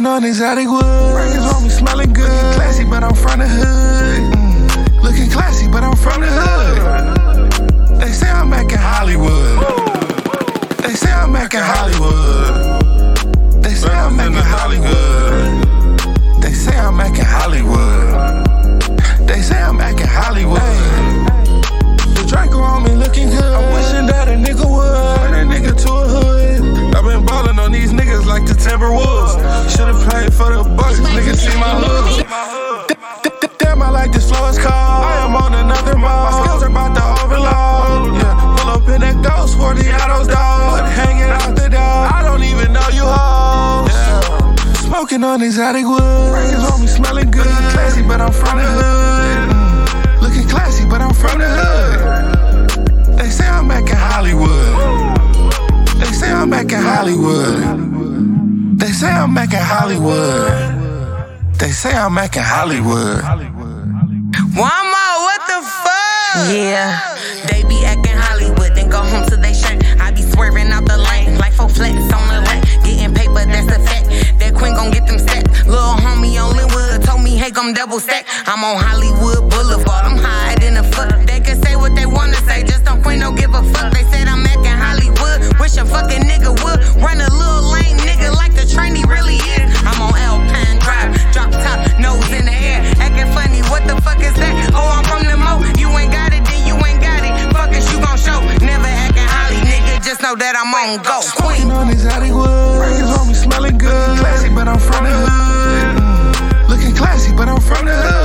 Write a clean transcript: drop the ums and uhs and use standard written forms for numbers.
Smoking on exotic wood. Burgers on me smelling good. Looking classy, but I'm from the hood. Looking classy, but I'm from the hood. They say I'm back in Hollywood. They say I'm back in Hollywood. They say I'm back in Hollywood. They say I'm back in Hollywood. They say I'm back in Hollywood. The Draco on me looking good. I'm wishing that a nigga would. Turn a nigga to a hood. I've been ballin' on these niggas like the Timberwolves. Should've played for the Bucks. Niggas see my hood. Damn, I like this flow, it's cold. I am on another mode. My skills are about to overload. Yeah, pull up in that ghost, 40 autos, dog. Hanging out the door. I don't even know you hoes. Yeah. Smoking on exotic wood. Burgers on me smelling good. Looking classy, but I'm from the hood. Looking classy, but I'm from the hood. They say I'm back in Hollywood. They say I'm back in Hollywood. They say I'm back in Hollywood. They say I'm back in Hollywood. One more, what the fuck? Yeah, they be acting Hollywood, then go home to they shirt. I be swerving out the lane, like 4 flats on the lane. Getting paper, that's a fact. That queen gon' get them stacks. Lil' homie on Linwood told me, hey, come double stack. I'm on Hollywood Boulevard, I'm high in the fuck. They can say what they wanna say, just don't queen, don't give a fuck. They said I'm acting Hollywood, wish a fucking nigga would. Run a little lame nigga like the train he really is. I'm on Alpine Drive, drop top, nose in the air. Acting funny, what the fuck is that? Oh, I'm from the Mo, you ain't got it, then you ain't got it. Fuck it, you gon' show. Never acting Holly, nigga, just know that I'm on go. Smoking on exotic wood. Burgers on me smelling good. Looking classy, but I'm from the hood. Looking classy, but I'm from the hood.